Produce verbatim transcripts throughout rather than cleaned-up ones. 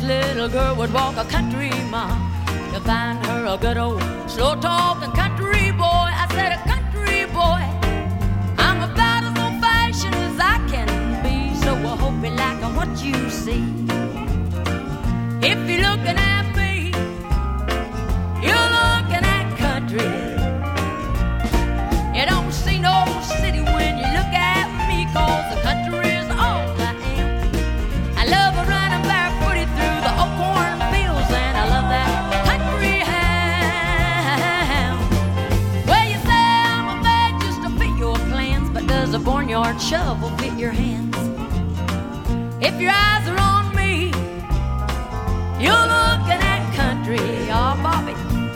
little girl would walk a country mile to find her a good old slow-talking country boy. I said, a country boy, I'm about as old-fashioned as I can be, so I hope you like what you see. If you're looking at me, you're looking at country. You don't see no city when you look at me, 'cause the country is all I am. I love running barefooted through the old cornfields, and I love that country ham. Well, you say I'm a bag just to fit your plans, but does a barnyard shovel fit your hands? If your eyes are on me, you're looking at country. Oh, Bobby.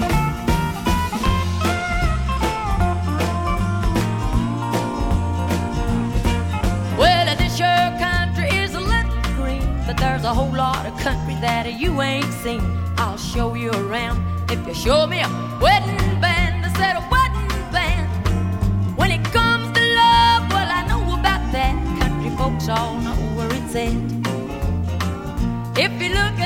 Well, this your country is a little green, but there's a whole lot of country that you ain't seen. I'll show you around if you show me a wedding band. I said a wedding band. When it comes to love, well, I know about that. Country folks all know where it's at. If you look